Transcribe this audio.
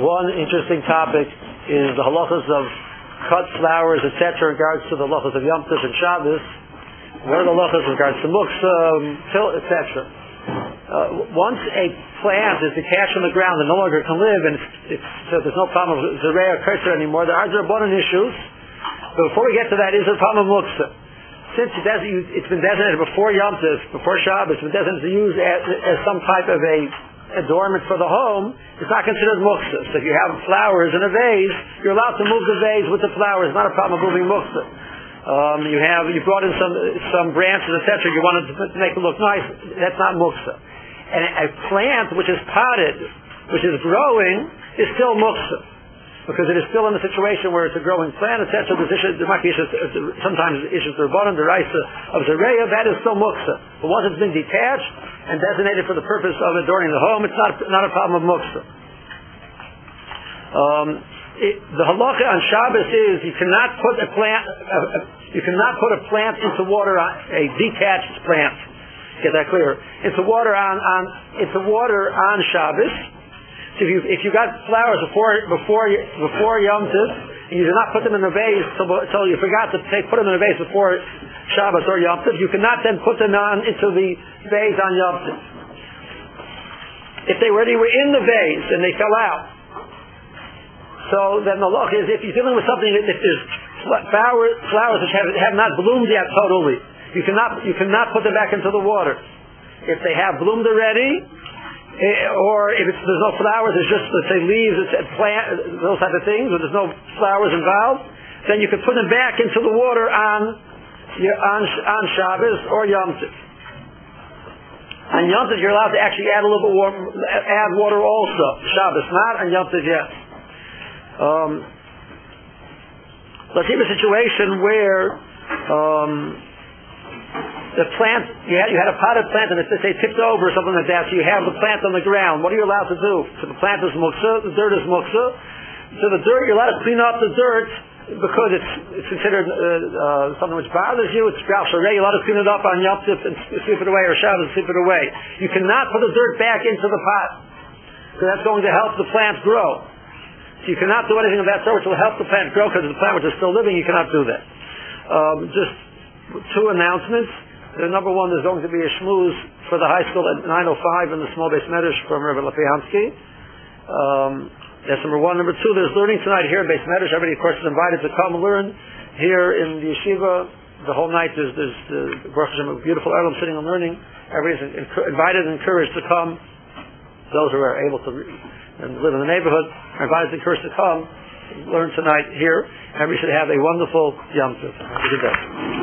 One interesting topic is the halachas of cut flowers, etc., in regards to the halachas of Yom Tov and Shabbos. What are the halachas in regards to muksa, etc.? Once a plant is detached from the ground and no longer can live, and so there's no problem with zerei or kurser anymore, there are rabbanan issues. But before we get to that, is there a problem with muksa? Since it's been designated before Yom Tov, before Shabbos, it's been designated to use as some type of a adornment for the home, it's not considered muksa. So if you have flowers in a vase, you're allowed to move the vase with the flowers. It's not a problem of moving muksa. You brought in some branches, etc. You wanted to make it look nice. That's not muksa. And a plant which is potted, which is growing, is still muksa, because it is still in a situation where it's a growing plant, etc. There might be issues, sometimes issues of rabbanan, the raisa of zereya. That is still muksa. But once it's been detached and designated for the purpose of adorning the home, it's not a problem of muksa. The halacha on Shabbos is you cannot put a plant into water, a detached plant. Get that clear? Into water on Shabbos. So if you got flowers before Yom Tov, and you did not put them in the vase, so you forgot to put them in the vase before Shabbos or Yom Tov, you cannot then put them into the vase on Yom Tov. If they were in the vase and they fell out, so then the law is, if you're dealing with something, if there's flowers which have not bloomed yet totally, you cannot put them back into the water. If they have bloomed already, or if there's no flowers, it's just, let's say, leaves, it's plant, those type of things, or there's no flowers involved, then you can put them back into the water on Shabbos or Yom Tov. On Yom Tov, you're allowed to actually add a little bit add water also. Shabbos, not on Yom Tov yet. Let's see a situation where the plant, you had a potted plant and it's, say, tipped over or something like that, so you have the plant on the ground. What are you allowed to do? So the plant is muksa, the dirt is muksa. So the dirt, you're allowed to clean up the dirt because it's considered something which bothers you. It's gal sharei. You're allowed to clean it up on Yom Tov and sweep it away, or Shabbos and sweep it away. You cannot put the dirt back into the pot, because that's going to help the plant grow. So you cannot do anything of that sort which will help the plant grow, because the plant which is still living, you cannot do that. Just two announcements. Number one, there's going to be a shmooze for the high school at 9:05 in the small base medrash from Rabbi Lapiansky. That's number one. Number two, there's learning tonight here at base medrash. Everybody, of course, is invited to come and learn here in the yeshiva. The whole night there's Baruch Hashem, a beautiful Erlam sitting and learning. Everybody's invited and encouraged to come. Those who are able to and live in the neighborhood are invited and encouraged to come learn tonight here. Everybody should have a wonderful Yom Tov. Have a good day.